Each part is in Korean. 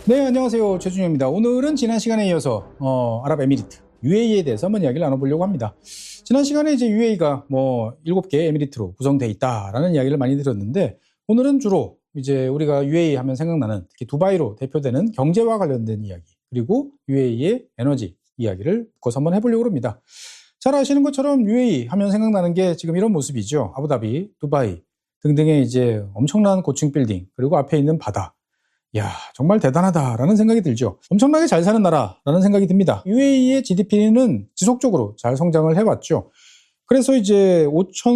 네, 안녕하세요. 최준영입니다. 오늘은 지난 시간에 이어서 아랍에미리트 UAE에 대해서 한번 이야기를 나눠보려고 합니다. 지난 시간에 이제 UAE가 7개 에미리트로 구성되어 있다라는 이야기를 많이 드렸는데, 오늘은 주로 이제 우리가 UAE 하면 생각나는 특히 두바이로 대표되는 경제와 관련된 이야기, 그리고 UAE의 에너지 이야기를 묶어서 한번 해보려고 합니다. 잘 아시는 것처럼 UAE 하면 생각나는 게 지금 이런 모습이죠. 아부다비, 두바이 등등의 이제 엄청난 고층 빌딩, 그리고 앞에 있는 바다. 야, 정말 대단하다라는 생각이 들죠. 엄청나게 잘 사는 나라라는 생각이 듭니다. UAE의 GDP는 지속적으로 잘 성장을 해왔죠. 그래서 이제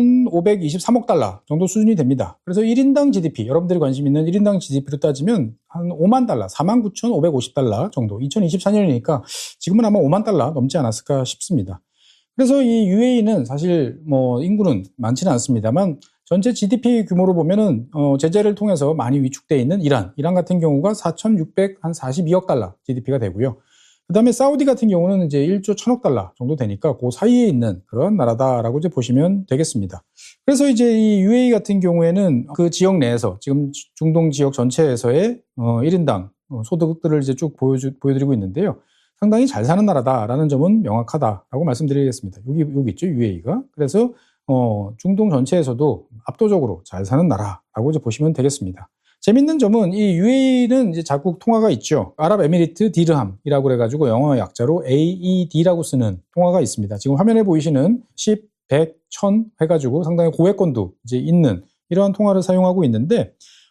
5,523억 달러 정도 수준이 됩니다. 그래서 1인당 GDP, 여러분들이 관심 있는 1인당 GDP로 따지면 한 5만 달러, 49,550달러 정도, 2024년이니까 지금은 아마 5만 달러 넘지 않았을까 싶습니다. 그래서 이 UAE는 사실 인구는 많지는 않습니다만 전체 GDP 규모로 보면은 제재를 통해서 많이 위축되어 있는 이란 같은 경우가 4,642억 달러 GDP가 되고요. 그다음에 사우디 같은 경우는 이제 1조 1,000억 달러 정도 되니까 그 사이에 있는 그런 나라다라고 이제 보시면 되겠습니다. 그래서 이제 이 UAE 같은 경우에는 그 지역 내에서 지금 중동 지역 전체에서의 1인당 소득들을 이제 쭉 보여드리고 있는데요. 상당히 잘 사는 나라다라는 점은 명확하다라고 말씀드리겠습니다. 여기 있죠, UAE가. 그래서 중동 전체에서도 압도적으로 잘 사는 나라라고 이제 보시면 되겠습니다. 재밌는 점은 이 UAE는 이제 자국 통화가 있죠. 아랍에미리트 디르함이라고 그래가지고 영어 약자로 AED라고 쓰는 통화가 있습니다. 지금 화면에 보이시는 10, 100, 1000 해가지고 상당히 고액권도 이제 있는 이러한 통화를 사용하고 있는데,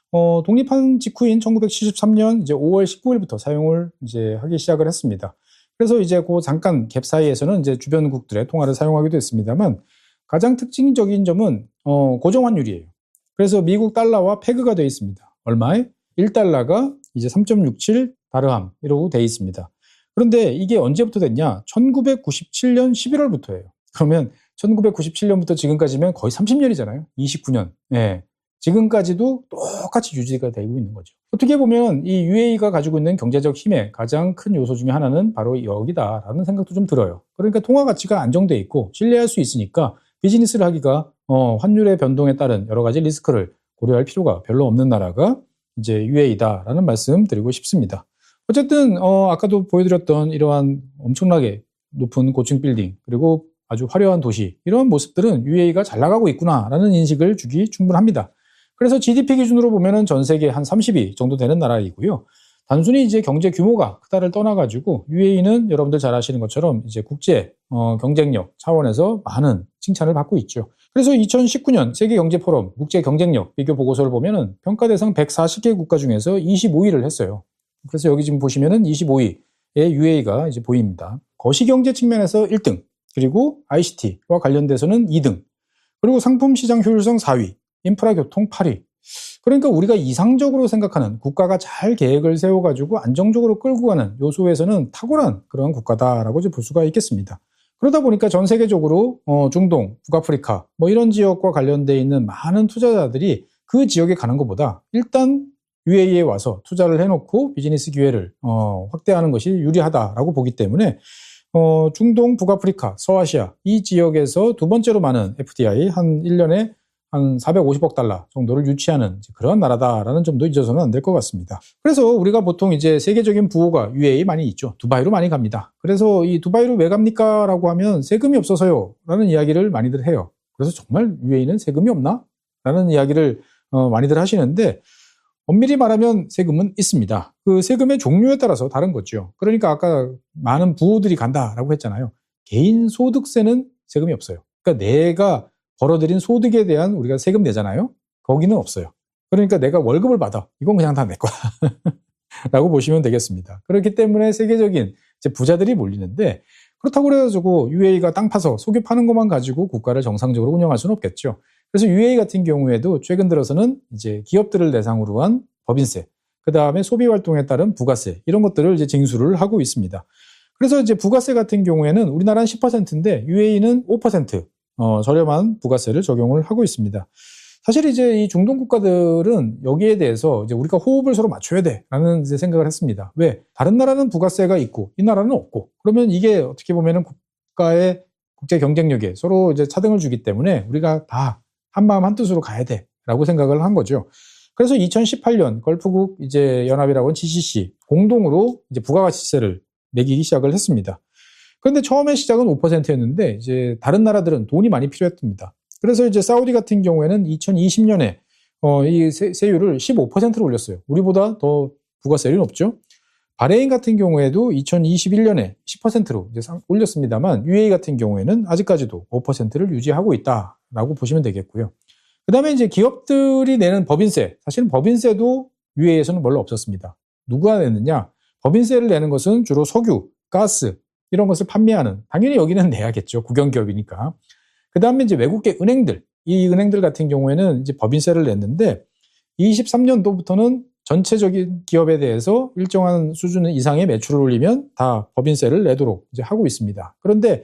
독립한 직후인 1973년 이제 5월 19일부터 사용을 이제 하기 시작을 했습니다. 그래서 이제 그 잠깐 갭 사이에서는 이제 주변국들의 통화를 사용하기도 했습니다만, 가장 특징적인 점은 고정 환율이에요. 그래서 미국 달러와 페그가 되어 있습니다. 얼마에? 1달러가 이제 3.67 다르함 이러고 되어 있습니다. 그런데 이게 언제부터 됐냐? 1997년 11월부터예요. 그러면 1997년부터 지금까지면 거의 30년이잖아요. 29년. 예. 지금까지도 똑같이 유지가 되고 있는 거죠. 어떻게 보면 이 UAE가 가지고 있는 경제적 힘의 가장 큰 요소 중에 하나는 바로 여기다라는 생각도 좀 들어요. 그러니까 통화 가치가 안정돼 있고 신뢰할 수 있으니까 비즈니스를 하기가 환율의 변동에 따른 여러 가지 리스크를 고려할 필요가 별로 없는 나라가 이제 UAE다라는 말씀 드리고 싶습니다. 어쨌든 아까도 보여드렸던 이러한 엄청나게 높은 고층 빌딩 그리고 아주 화려한 도시 이러한 모습들은 UAE가 잘 나가고 있구나라는 인식을 주기 충분합니다. 그래서 GDP 기준으로 보면은 전 세계 한 30위 정도 되는 나라이고요. 단순히 이제 경제 규모가 크다를 떠나가지고 UAE는 여러분들 잘 아시는 것처럼 이제 국제 경쟁력 차원에서 많은 칭찬을 받고 있죠. 그래서 2019년 세계경제포럼 국제 경쟁력 비교 보고서를 보면은 평가 대상 140개 국가 중에서 25위를 했어요. 그래서 여기 지금 보시면은 25위에 UAE가 이제 보입니다. 거시경제 측면에서 1등, 그리고 ICT와 관련돼서는 2등, 그리고 상품 시장 효율성 4위, 인프라 교통 8위. 그러니까 우리가 이상적으로 생각하는 국가가 잘 계획을 세워가지고 안정적으로 끌고 가는 요소에서는 탁월한 그런 국가다라고 볼 수가 있겠습니다. 그러다 보니까 전 세계적으로 중동, 북아프리카 이런 지역과 관련돼 있는 많은 투자자들이 그 지역에 가는 것보다 일단 UAE에 와서 투자를 해놓고 비즈니스 기회를 확대하는 것이 유리하다라고 보기 때문에 중동, 북아프리카, 서아시아 이 지역에서 두 번째로 많은 FDI 한 1년에 한 450억 달러 정도를 유치하는 그런 나라다라는 점도 잊어서는 안 될 것 같습니다. 그래서 우리가 보통 이제 세계적인 부호가 UAE 많이 있죠. 두바이로 많이 갑니다. 그래서 이 두바이로 왜 갑니까? 라고 하면 세금이 없어서요. 라는 이야기를 많이들 해요. 그래서 정말 UAE는 세금이 없나? 라는 이야기를 많이들 하시는데 엄밀히 말하면 세금은 있습니다. 그 세금의 종류에 따라서 다른 거죠. 그러니까 아까 많은 부호들이 간다라고 했잖아요. 개인 소득세는 세금이 없어요. 그러니까 내가 벌어들인 소득에 대한 우리가 세금 내잖아요. 거기는 없어요. 그러니까 내가 월급을 받아. 이건 그냥 다 내 거야. 라고 보시면 되겠습니다. 그렇기 때문에 세계적인 이제 부자들이 몰리는데 그렇다고 그래가지고 UAE가 땅 파서 석유 파는 것만 가지고 국가를 정상적으로 운영할 수는 없겠죠. 그래서 UAE 같은 경우에도 최근 들어서는 이제 기업들을 대상으로 한 법인세, 그 다음에 소비 활동에 따른 부가세 이런 것들을 이제 징수를 하고 있습니다. 그래서 이제 부가세 같은 경우에는 우리나라는 10%인데 UAE는 5% 저렴한 부가세를 적용을 하고 있습니다. 사실 이제 이 중동 국가들은 여기에 대해서 이제 우리가 호흡을 서로 맞춰야 돼라는 이제 생각을 했습니다. 왜? 다른 나라는 부가세가 있고 이 나라는 없고 그러면 이게 어떻게 보면은 국가의 국제 경쟁력에 서로 이제 차등을 주기 때문에 우리가 다 한마음 한뜻으로 가야 돼라고 생각을 한 거죠. 그래서 2018년 걸프국 이제 연합이라고 하는 GCC 공동으로 이제 부가가치세를 매기기 시작을 했습니다. 그런데 처음에 시작은 5%였는데 이제 다른 나라들은 돈이 많이 필요했답니다. 그래서 이제 사우디 같은 경우에는 2020년에 이 세율을 15%로 올렸어요. 우리보다 더 부가세율이 높죠. 바레인 같은 경우에도 2021년에 10%로 이제 올렸습니다만 UAE 같은 경우에는 아직까지도 5%를 유지하고 있다라고 보시면 되겠고요. 그 다음에 이제 기업들이 내는 법인세, 사실은 법인세도 UAE에서는 별로 없었습니다. 누가 냈느냐? 법인세를 내는 것은 주로 석유, 가스 이런 것을 판매하는, 당연히 여기는 내야겠죠. 국영기업이니까. 그 다음에 이제 외국계 은행들, 이 은행들 같은 경우에는 이제 법인세를 냈는데 23년도부터는 전체적인 기업에 대해서 일정한 수준 이상의 매출을 올리면 다 법인세를 내도록 이제 하고 있습니다. 그런데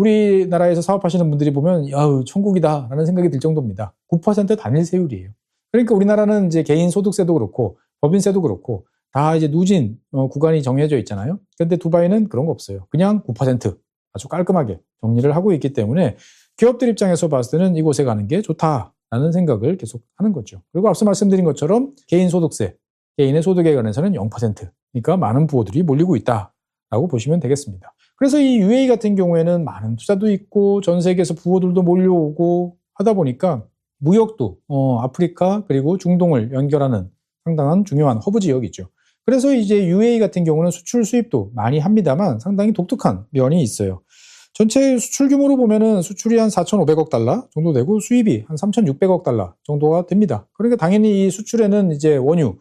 우리나라에서 사업하시는 분들이 보면 야우 천국이다라는 생각이 들 정도입니다. 9% 단일 세율이에요. 그러니까 우리나라는 이제 개인 소득세도 그렇고 법인세도 그렇고 다 이제 누진 구간이 정해져 있잖아요. 그런데 두바이는 그런 거 없어요. 그냥 9% 아주 깔끔하게 정리를 하고 있기 때문에 기업들 입장에서 봤을 때는 이곳에 가는 게 좋다라는 생각을 계속 하는 거죠. 그리고 앞서 말씀드린 것처럼 개인 소득세, 개인의 소득에 관해서는 0%. 그러니까 많은 부호들이 몰리고 있다라고 보시면 되겠습니다. 그래서 이 UAE 같은 경우에는 많은 투자도 있고 전 세계에서 부호들도 몰려오고 하다 보니까 무역도 아프리카 그리고 중동을 연결하는 상당한 중요한 허브 지역이죠. 그래서 이제 UAE 같은 경우는 수출 수입도 많이 합니다만 상당히 독특한 면이 있어요. 전체 수출 규모로 보면은 수출이 한 4,500억 달러 정도 되고 수입이 한 3,600억 달러 정도가 됩니다. 그러니까 당연히 이 수출에는 이제 원유,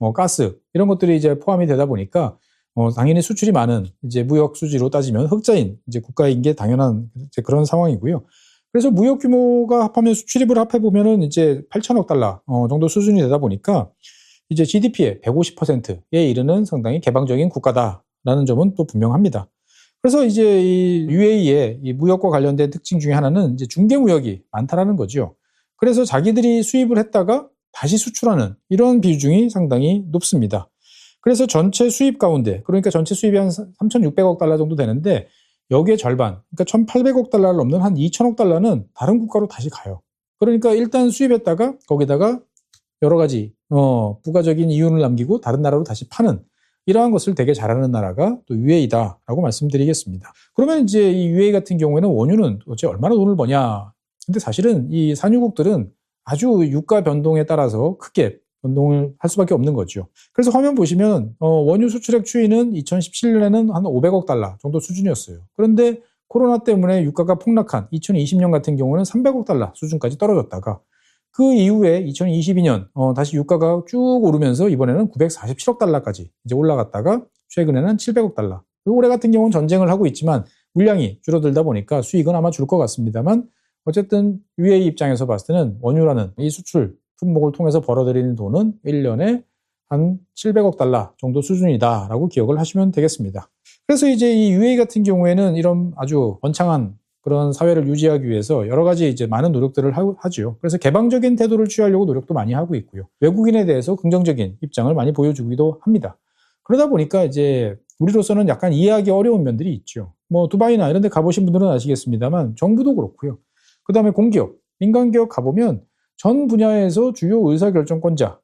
가스 이런 것들이 이제 포함이 되다 보니까 당연히 수출이 많은 이제 무역 수지로 따지면 흑자인 이제 국가인 게 당연한 이제 그런 상황이고요. 그래서 무역 규모가 합하면 수출입을 합해 보면은 이제 8천억 달러 정도 수준이 되다 보니까 이제 GDP의 150%에 이르는 상당히 개방적인 국가다라는 점은 또 분명합니다. 그래서 이제 이 UAE의 이 무역과 관련된 특징 중에 하나는 이제 중개 무역이 많다라는 거죠. 그래서 자기들이 수입을 했다가 다시 수출하는 이런 비중이 상당히 높습니다. 그래서 전체 수입 가운데, 그러니까 전체 수입이 한 3,600억 달러 정도 되는데 여기에 절반, 그러니까 1,800억 달러를 넘는 한 2천억 달러는 다른 국가로 다시 가요. 그러니까 일단 수입했다가 거기다가 여러 가지 부가적인 이윤을 남기고 다른 나라로 다시 파는 이러한 것을 되게 잘하는 나라가 또 UAE다라고 말씀드리겠습니다. 그러면 이제 이 UAE 같은 경우에는 원유는 도대체 얼마나 돈을 버냐? 근데 사실은 이 산유국들은 아주 유가 변동에 따라서 크게 변동을 할 수밖에 없는 거죠. 그래서 화면 보시면 원유 수출액 추이는 2017년에는 한 500억 달러 정도 수준이었어요. 그런데 코로나 때문에 유가가 폭락한 2020년 같은 경우는 300억 달러 수준까지 떨어졌다가 그 이후에 2022년 다시 유가가 쭉 오르면서 이번에는 947억 달러까지 이제 올라갔다가 최근에는 700억 달러. 올해 같은 경우는 전쟁을 하고 있지만 물량이 줄어들다 보니까 수익은 아마 줄 것 같습니다만 어쨌든 UAE 입장에서 봤을 때는 원유라는 이 수출 품목을 통해서 벌어들이는 돈은 1년에 한 700억 달러 정도 수준이다라고 기억을 하시면 되겠습니다. 그래서 이제 이 UAE 같은 경우에는 이런 아주 번창한 그런 사회를 유지하기 위해서 여러 가지 이제 많은 노력들을 하죠. 그래서 개방적인 태도를 취하려고 노력도 많이 하고 있고요. 외국인에 대해서 긍정적인 입장을 많이 보여주기도 합니다. 그러다 보니까 이제 우리로서는 약간 이해하기 어려운 면들이 있죠. 뭐 두바이나 이런 데 가보신 분들은 아시겠습니다만 정부도 그렇고요. 그 다음에 공기업, 민간기업 가보면 전 분야에서 주요 의사결정권자는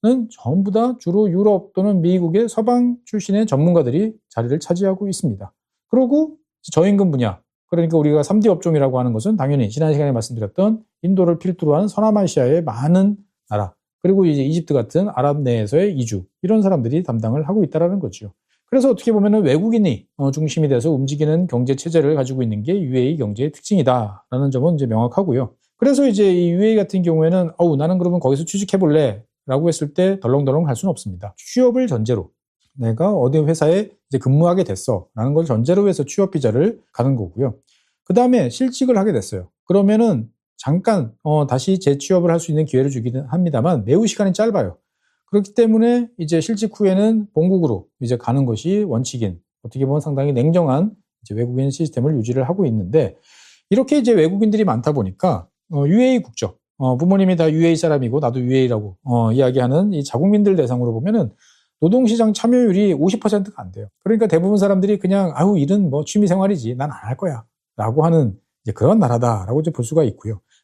전부 다 주로 유럽 또는 미국의 서방 출신의 전문가들이 자리를 차지하고 있습니다. 그리고 저임금 분야, 그러니까 우리가 3D 업종이라고 하는 것은 당연히 지난 시간에 말씀드렸던 인도를 필두로 한 서남아시아의 많은 나라, 그리고 이제 이집트 같은 아랍 내에서의 이주, 이런 사람들이 담당을 하고 있다는 거죠. 그래서 어떻게 보면 외국인이 중심이 돼서 움직이는 경제 체제를 가지고 있는 게 UAE 경제의 특징이다라는 점은 이제 명확하고요. 그래서 이제 이 UAE 같은 경우에는 나는 그러면 거기서 취직해볼래 라고 했을 때 덜렁덜렁 할 수는 없습니다. 취업을 전제로 내가 어디 회사에 이제 근무하게 됐어 라는 걸 전제로 해서 취업 비자를 가는 거고요. 그 다음에 실직을 하게 됐어요. 그러면은 잠깐 다시 재취업을 할 수 있는 기회를 주기는 합니다만 매우 시간이 짧아요. 그렇기 때문에 이제 실직 후에는 본국으로 이제 가는 것이 원칙인, 어떻게 보면 상당히 냉정한 이제 외국인 시스템을 유지를 하고 있는데, 이렇게 이제 외국인들이 많다 보니까 UAE 국적, 부모님이 다 UAE 사람이고 나도 UAE라고 이야기하는 이 자국민들 대상으로 보면은 노동시장 참여율이 50%가 안 돼요. 그러니까 대부분 사람들이 그냥 일은 뭐 취미생활이지 난 안 할 거야 라고 하는 이제 그런 나라다라고 이제 볼 수가 있고요.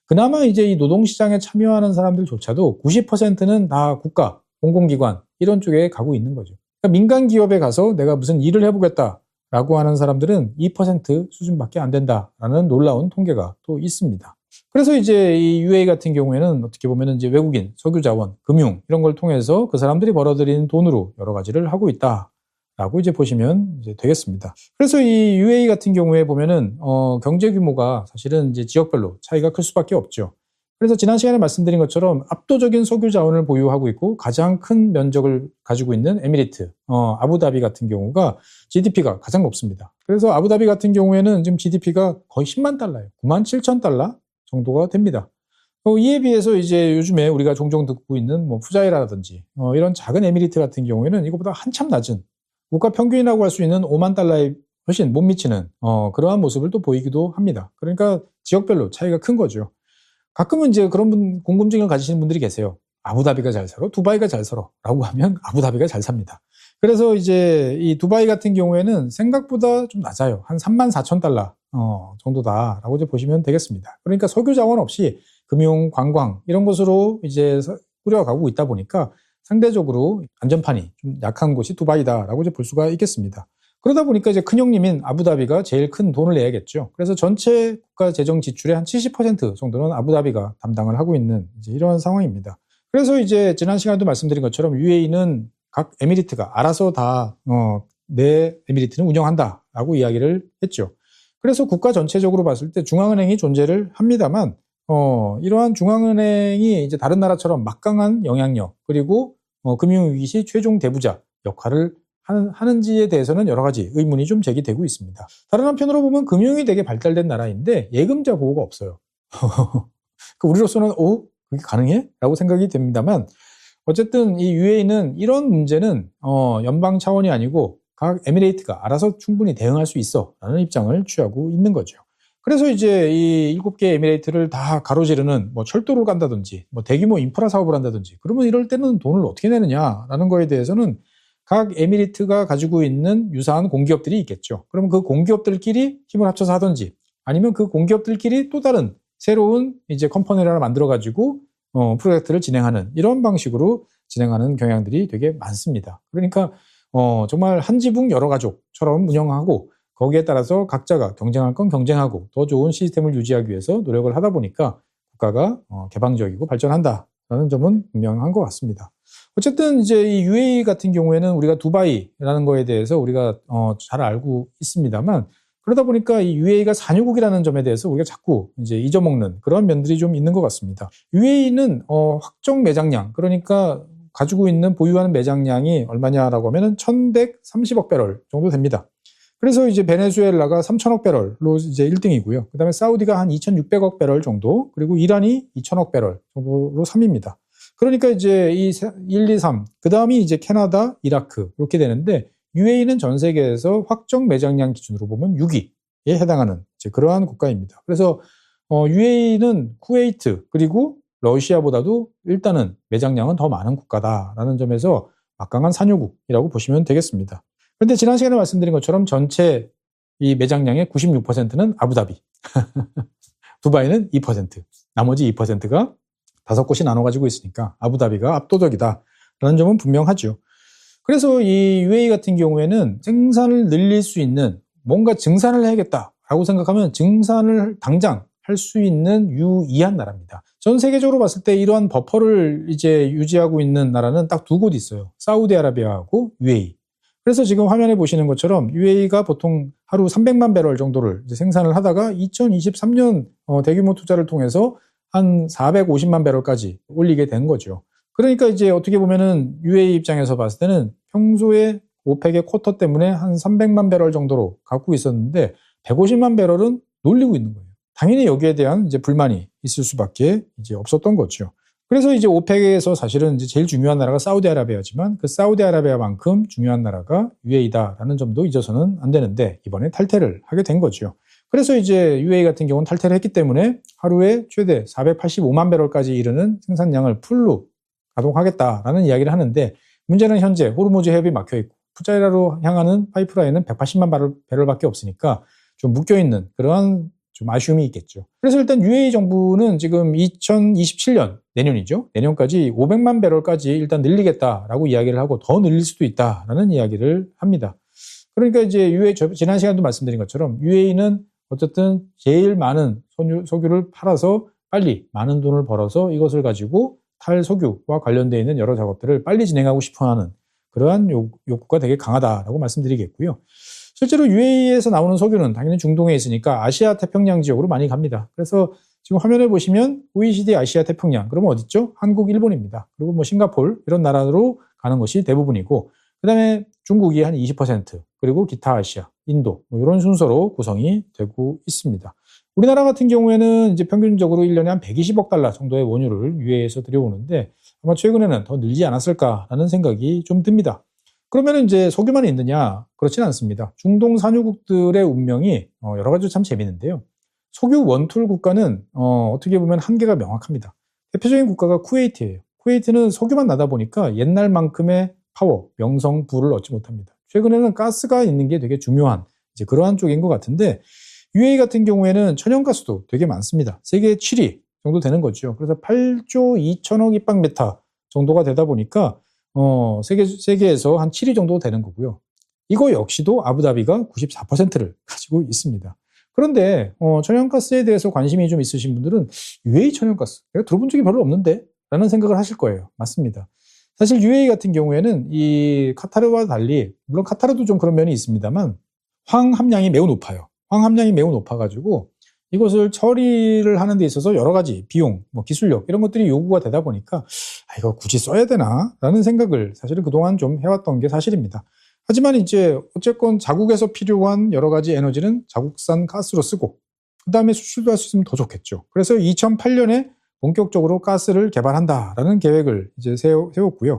그나마 이제 이 노동시장에 참여하는 사람들조차도 90%는 다 국가, 공공기관 이런 쪽에 가고 있는 거죠. 그러니까 민간 기업에 가서 내가 무슨 일을 해보겠다라고 하는 사람들은 2% 수준밖에 안 된다라는 놀라운 통계가 또 있습니다. 그래서 이제 이 UAE 같은 경우에는 어떻게 보면 이제 외국인, 석유자원, 금융 이런 걸 통해서 그 사람들이 벌어들이는 돈으로 여러 가지를 하고 있다라고 이제 보시면 이제 되겠습니다. 그래서 이 UAE 같은 경우에 보면은 경제 규모가 사실은 이제 지역별로 차이가 클 수밖에 없죠. 그래서 지난 시간에 말씀드린 것처럼 압도적인 석유 자원을 보유하고 있고 가장 큰 면적을 가지고 있는 에미리트, 아부다비 같은 경우가 GDP가 가장 높습니다. 그래서 아부다비 같은 경우에는 지금 GDP가 거의 10만 달러예요. 9만 7천 달러 정도가 됩니다. 이에 비해서 이제 요즘에 우리가 종종 듣고 있는 뭐 푸자이라든지 이런 작은 에미리트 같은 경우에는 이거보다 한참 낮은 국가 평균이라고 할 수 있는 5만 달러에 훨씬 못 미치는 그러한 모습을 또 보이기도 합니다. 그러니까 지역별로 차이가 큰 거죠. 가끔은 이제 그런 궁금증을 가지시는 분들이 계세요. 아부다비가 잘 살아? 두바이가 잘 살아? 라고 하면 아부다비가 잘 삽니다. 그래서 이제 이 두바이 같은 경우에는 생각보다 좀 낮아요. 한 3만 4천 달러 정도다라고 이제 보시면 되겠습니다. 그러니까 석유 자원 없이 금융, 관광 이런 것으로 이제 꾸려가고 있다 보니까 상대적으로 안전판이 좀 약한 곳이 두바이다라고 이제 볼 수가 있겠습니다. 그러다 보니까 이제 큰형님인 아부다비가 제일 큰 돈을 내야겠죠. 그래서 전체 국가 재정 지출의 한 70% 정도는 아부다비가 담당을 하고 있는 이제 이런 상황입니다. 그래서 이제 지난 시간에도 말씀드린 것처럼 UAE는 각 에미리트가 알아서 다 내 에미리트는 운영한다라고 이야기를 했죠. 그래서 국가 전체적으로 봤을 때 중앙은행이 존재를 합니다만 이러한 중앙은행이 이제 다른 나라처럼 막강한 영향력 그리고 금융위기 시 최종 대부자 역할을 하는지에 대해서는 여러 가지 의문이 좀 제기되고 있습니다. 다른 한편으로 보면 금융이 되게 발달된 나라인데 예금자 보호가 없어요. 우리로서는 그게 가능해? 라고 생각이 됩니다만 어쨌든 이 UAE는 이런 문제는 연방 차원이 아니고 각 에미레이트가 알아서 충분히 대응할 수 있어 라는 입장을 취하고 있는 거죠. 그래서 이제 이 7개 에미레이트를 다 가로지르는 뭐 철도를 간다든지 뭐 대규모 인프라 사업을 한다든지 그러면 이럴 때는 돈을 어떻게 내느냐라는 거에 대해서는 각 에미리트가 가지고 있는 유사한 공기업들이 있겠죠. 그러면 그 공기업들끼리 힘을 합쳐서 하든지 아니면 그 공기업들끼리 또 다른 새로운 이제 컴퍼니를 하나 만들어가지고 프로젝트를 진행하는 이런 방식으로 진행하는 경향들이 되게 많습니다. 그러니까 정말 한 지붕 여러 가족처럼 운영하고 거기에 따라서 각자가 경쟁할 건 경쟁하고 더 좋은 시스템을 유지하기 위해서 노력을 하다 보니까 국가가 개방적이고 발전한다라는 점은 분명한 것 같습니다. 어쨌든 이제 이 UAE 같은 경우에는 우리가 두바이라는 거에 대해서 우리가 잘 알고 있습니다만 그러다 보니까 이 UAE가 산유국이라는 점에 대해서 우리가 자꾸 이제 잊어먹는 그런 면들이 좀 있는 것 같습니다. UAE는 확정 매장량 그러니까 가지고 있는 보유하는 매장량이 얼마냐라고 하면은 1,130억 배럴 정도 됩니다. 그래서 이제 베네수엘라가 3,000억 배럴로 이제 1등이고요. 그다음에 사우디가 한 2,600억 배럴 정도, 그리고 이란이 2,000억 배럴 정도로 3위입니다. 그러니까 이제 이 1, 2, 3, 그 다음이 이제 캐나다, 이라크 이렇게 되는데 UAE는 전 세계에서 확정 매장량 기준으로 보면 6위에 해당하는 이제 그러한 국가입니다. 그래서 UAE는 쿠웨이트 그리고 러시아보다도 일단은 매장량은 더 많은 국가다라는 점에서 막강한 산유국이라고 보시면 되겠습니다. 그런데 지난 시간에 말씀드린 것처럼 전체 이 매장량의 96%는 아부다비, 두바이는 2%, 나머지 2%가 5곳이 나눠 가지고 있으니까 아부다비가 압도적이다라는 점은 분명하죠. 그래서 이 UAE 같은 경우에는 생산을 늘릴 수 있는 뭔가 증산을 해야겠다라고 생각하면 증산을 당장 할 수 있는 유의한 나라입니다. 전 세계적으로 봤을 때 이러한 버퍼를 이제 유지하고 있는 나라는 딱 두 곳 있어요. 사우디아라비아하고 UAE. 그래서 지금 화면에 보시는 것처럼 UAE가 보통 하루 300만 배럴 정도를 이제 생산을 하다가 2023년 대규모 투자를 통해서 한 450만 배럴까지 올리게 된 거죠. 그러니까 이제 어떻게 보면은 UAE 입장에서 봤을 때는 평소에 오펙의 쿼터 때문에 한 300만 배럴 정도로 갖고 있었는데 150만 배럴은 놀리고 있는 거예요. 당연히 여기에 대한 이제 불만이 있을 수밖에 이제 없었던 거죠. 그래서 이제 오펙에서 사실은 이제 제일 중요한 나라가 사우디아라비아지만 그 사우디아라비아만큼 중요한 나라가 UAE다라는 점도 잊어서는 안 되는데 이번에 탈퇴를 하게 된 거죠. 그래서 이제 UAE 같은 경우는 탈퇴를 했기 때문에 하루에 최대 485만 배럴까지 이르는 생산량을 풀로 가동하겠다라는 이야기를 하는데 문제는 현재 호르무즈 해협이 막혀 있고 푸자이라로 향하는 파이프라인은 180만 배럴밖에 없으니까 좀 묶여 있는 그러한 좀 아쉬움이 있겠죠. 그래서 일단 UAE 정부는 지금 2027년, 내년이죠. 내년까지 500만 배럴까지 일단 늘리겠다라고 이야기를 하고 더 늘릴 수도 있다라는 이야기를 합니다. 그러니까 이제 지난 시간에도 말씀드린 것처럼 UAE는 어쨌든 제일 많은 석유를 팔아서 빨리 많은 돈을 벌어서 이것을 가지고 탈석유와 관련되어 있는 여러 작업들을 빨리 진행하고 싶어하는 그러한 욕구가 되게 강하다라고 말씀드리겠고요. 실제로 UAE에서 나오는 석유는 당연히 중동에 있으니까 아시아 태평양 지역으로 많이 갑니다. 그래서 지금 화면에 보시면 OECD 아시아 태평양, 그러면 어디 있죠? 한국, 일본입니다. 그리고 뭐 싱가포르 이런 나라로 가는 것이 대부분이고, 그 다음에 중국이 한 20%, 그리고 기타 아시아, 인도 뭐 이런 순서로 구성이 되고 있습니다. 우리나라 같은 경우에는 이제 평균적으로 1년에 한 120억 달러 정도의 원유를 UAE에서 들여오는데 아마 최근에는 더 늘지 않았을까라는 생각이 좀 듭니다. 그러면 이제 석유만 있느냐? 그렇지는 않습니다. 중동 산유국들의 운명이 여러 가지로 참 재미있는데요. 석유 원툴 국가는 어떻게 보면 한계가 명확합니다. 대표적인 국가가 쿠웨이트예요. 쿠웨이트는 석유만 나다 보니까 옛날만큼의 파워, 명성, 부를 얻지 못합니다. 최근에는 가스가 있는 게 되게 중요한 이제 그러한 쪽인 것 같은데 UAE 같은 경우에는 천연가스도 되게 많습니다. 세계 7위 정도 되는 거죠. 그래서 8조 2천억 입방메타 정도가 되다 보니까 세계에서 한 7위 정도 되는 거고요. 이거 역시도 아부다비가 94%를 가지고 있습니다. 그런데 천연가스에 대해서 관심이 좀 있으신 분들은 UAE 천연가스 내가 들어본 적이 별로 없는데? 라는 생각을 하실 거예요. 맞습니다. 사실 UAE 같은 경우에는 이 카타르와 달리 물론 카타르도 좀 그런 면이 있습니다만 황 함량이 매우 높아요. 황 함량이 매우 높아가지고 이것을 처리를 하는 데 있어서 여러 가지 비용, 뭐 기술력 이런 것들이 요구가 되다 보니까 이거 굳이 써야 되나? 라는 생각을 사실은 그동안 좀 해왔던 게 사실입니다. 하지만 이제 어쨌건 자국에서 필요한 여러 가지 에너지는 자국산 가스로 쓰고 그 다음에 수출도 할 수 있으면 더 좋겠죠. 그래서 2008년에 본격적으로 가스를 개발한다라는 계획을 이제 세웠고요.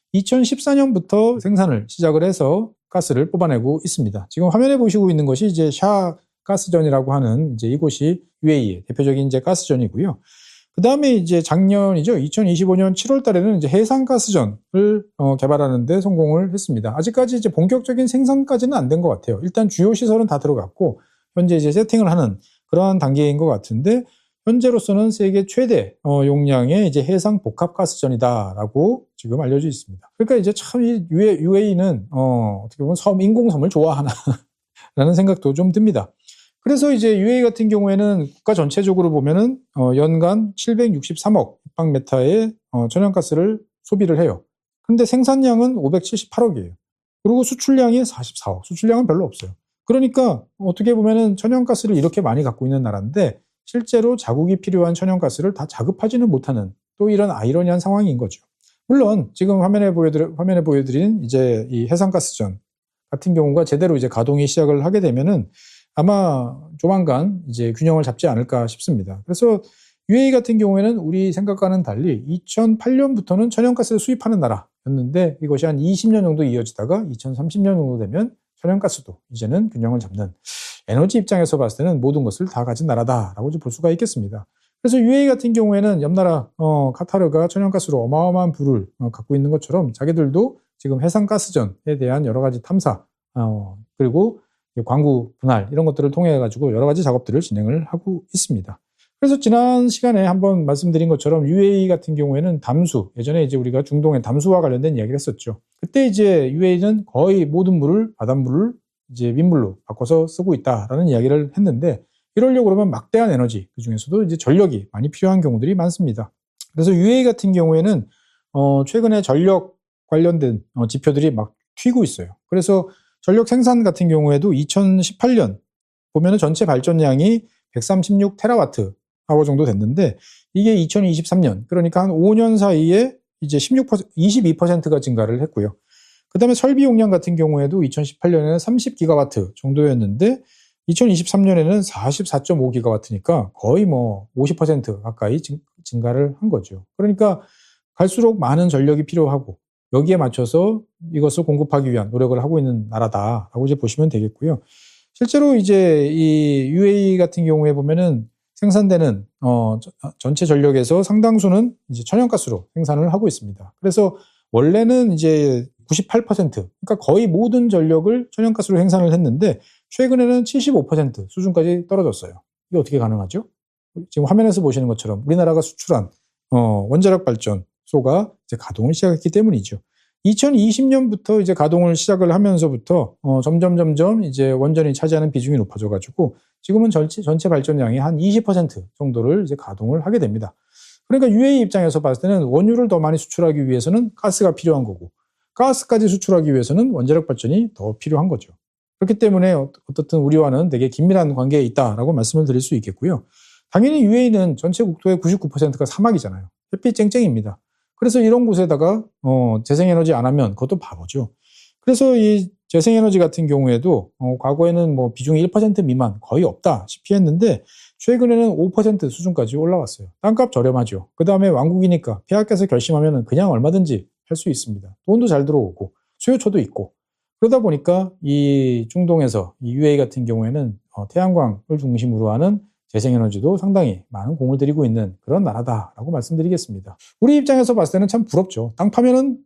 2014년부터 생산을 시작을 해서 가스를 뽑아내고 있습니다. 지금 화면에 보시고 있는 것이 이제 샤 가스전이라고 하는 이제 이곳이 UAE의 대표적인 이제 가스전이고요. 그 다음에 이제 작년이죠. 2025년 7월 달에는 이제 해상 가스전을 개발하는데 성공을 했습니다. 아직까지 이제 본격적인 생산까지는 안 된 것 같아요. 일단 주요 시설은 다 들어갔고 현재 이제 세팅을 하는 그러한 단계인 것 같은데 현재로서는 세계 최대 용량의 이제 해상 복합 가스전이다라고 지금 알려져 있습니다. 그러니까 이제 참 이 UAE는 어떻게 보면 인공섬을 좋아하나 라는 생각도 좀 듭니다. 그래서 이제 UAE 같은 경우에는 국가 전체적으로 보면은 연간 763억 입방메타의 천연가스를 소비를 해요. 근데 생산량은 578억이에요. 그리고 수출량이 44억. 수출량은 별로 없어요. 그러니까 어떻게 보면은 천연가스를 이렇게 많이 갖고 있는 나라인데 실제로 자국이 필요한 천연가스를 다 자급하지는 못하는 또 이런 아이러니한 상황인 거죠. 물론 지금 화면에 보여드린 이제 이 해상가스전 같은 경우가 제대로 이제 가동이 시작을 하게 되면은 아마 조만간 이제 균형을 잡지 않을까 싶습니다. 그래서 UAE 같은 경우에는 우리 생각과는 달리 2008년부터는 천연가스를 수입하는 나라였는데 이것이 한 20년 정도 이어지다가 2030년 정도 되면 천연가스도 이제는 균형을 잡는 에너지 입장에서 봤을 때는 모든 것을 다 가진 나라다라고 볼 수가 있겠습니다. 그래서 UAE 같은 경우에는 옆나라 카타르가 천연가스로 어마어마한 부를 갖고 있는 것처럼 자기들도 지금 해상가스전에 대한 여러 가지 탐사 그리고 광구 분할 이런 것들을 통해 가지고 여러 가지 작업들을 진행을 하고 있습니다. 그래서 지난 시간에 한번 말씀드린 것처럼 UAE 같은 경우에는 담수, 예전에 이제 우리가 중동의 담수와 관련된 이야기를 했었죠. 그때 이제 UAE는 거의 모든 물을 바닷물을 이제 민물로 바꿔서 쓰고 있다라는 이야기를 했는데 이러려고 그러면 막대한 에너지, 그 중에서도 이제 전력이 많이 필요한 경우들이 많습니다. 그래서 UAE 같은 경우에는 최근에 전력 관련된 지표들이 막 튀고 있어요. 그래서 전력 생산 같은 경우에도 2018년 보면은 전체 발전량이 136 테라와트 아워 정도 됐는데 이게 2023년 그러니까 한 5년 사이에 이제 22%가 증가를 했고요. 그 다음에 설비 용량 같은 경우에도 2018년에는 30기가와트 정도였는데 2023년에는 44.5기가와트니까 거의 뭐 50% 가까이 증가를 한 거죠. 그러니까 갈수록 많은 전력이 필요하고 여기에 맞춰서 이것을 공급하기 위한 노력을 하고 있는 나라다라고 이제 보시면 되겠고요. 실제로 이제 이 UAE 같은 경우에 보면은 생산되는 전체 전력에서 상당수는 이제 천연가스로 생산을 하고 있습니다. 그래서 원래는 이제 98% 그러니까 거의 모든 전력을 천연가스로 생산을 했는데 최근에는 75% 수준까지 떨어졌어요. 이게 어떻게 가능하죠? 지금 화면에서 보시는 것처럼 우리나라가 수출한 원자력 발전소가 이제 가동을 시작했기 때문이죠. 2020년부터 이제 가동을 시작을 하면서부터 점점 이제 원전이 차지하는 비중이 높아져가지고 지금은 전체 발전량이 한 20% 정도를 이제 가동을 하게 됩니다. 그러니까 UAE 입장에서 봤을 때는 원유를 더 많이 수출하기 위해서는 가스가 필요한 거고, 가스까지 수출하기 위해서는 원자력 발전이 더 필요한 거죠. 그렇기 때문에 어떻든 우리와는 되게 긴밀한 관계에 있다라고 말씀을 드릴 수 있겠고요. 당연히 UAE는 전체 국토의 99%가 사막이잖아요. 햇빛 쨍쨍입니다. 그래서 이런 곳에다가 재생에너지 안 하면 그것도 바보죠. 그래서 이 재생에너지 같은 경우에도 과거에는 뭐 비중이 1% 미만 거의 없다시피 했는데 최근에는 5% 수준까지 올라왔어요. 땅값 저렴하죠. 그 다음에 왕국이니까 폐하께서 결심하면 그냥 얼마든지 할 수 있습니다. 돈도 잘 들어오고 수요처도 있고 그러다 보니까 이 중동에서 이 UAE 같은 경우에는 태양광을 중심으로 하는 재생에너지도 상당히 많은 공을 들이고 있는 그런 나라다라고 말씀드리겠습니다. 우리 입장에서 봤을 때는 참 부럽죠. 땅 파면은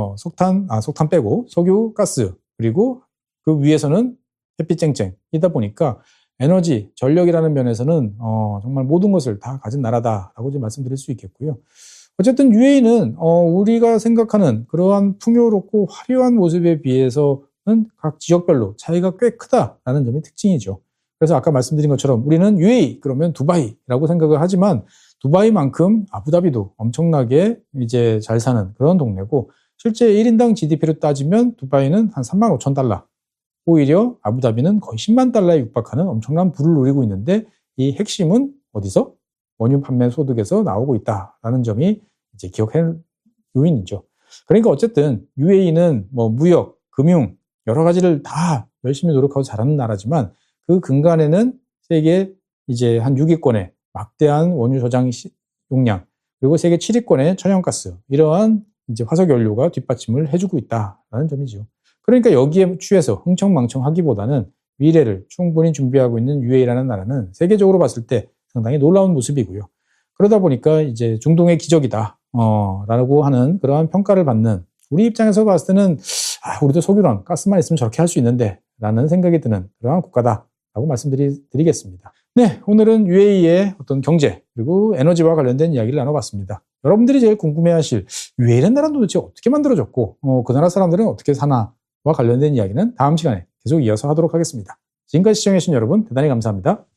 석탄 빼고 석유, 가스 그리고 그 위에서는 햇빛 쨍쨍이다 보니까 에너지, 전력이라는 면에서는 정말 모든 것을 다 가진 나라다라고 좀 말씀드릴 수 있겠고요. 어쨌든 UAE는 우리가 생각하는 그러한 풍요롭고 화려한 모습에 비해서는 각 지역별로 차이가 꽤 크다라는 점이 특징이죠. 그래서 아까 말씀드린 것처럼 우리는 UAE 그러면 두바이라고 생각을 하지만 두바이만큼 아부다비도 엄청나게 이제 잘 사는 그런 동네고 실제 1인당 GDP로 따지면 두바이는 한 35,000달러, 오히려 아부다비는 거의 10만 달러에 육박하는 엄청난 부를 누리고 있는데 이 핵심은 어디서? 원유 판매 소득에서 나오고 있다라는 점이 이제 기억할 요인이죠. 그러니까 어쨌든 UAE는 뭐 무역, 금융 여러 가지를 다 열심히 노력하고 잘하는 나라지만 그 근간에는 세계 이제 한 6위권의 막대한 원유 저장 용량 그리고 세계 7위권의 천연가스 이러한 이제 화석 연료가 뒷받침을 해주고 있다라는 점이죠. 그러니까 여기에 취해서 흥청망청하기보다는 미래를 충분히 준비하고 있는 UAE라는 나라는 세계적으로 봤을 때 상당히 놀라운 모습이고요. 그러다 보니까 이제 중동의 기적이다, 라고 하는 그러한 평가를 받는 우리 입장에서 봤을 때는 우리도 석유랑 가스만 있으면 저렇게 할 수 있는데 라는 생각이 드는 그러한 국가다라고 말씀드리겠습니다. 네, 오늘은 UAE의 어떤 경제 그리고 에너지와 관련된 이야기를 나눠봤습니다. 여러분들이 제일 궁금해하실 UAE라는 나라는 도대체 어떻게 만들어졌고 그 나라 사람들은 어떻게 사나와 관련된 이야기는 다음 시간에 계속 이어서 하도록 하겠습니다. 지금까지 시청해주신 여러분 대단히 감사합니다.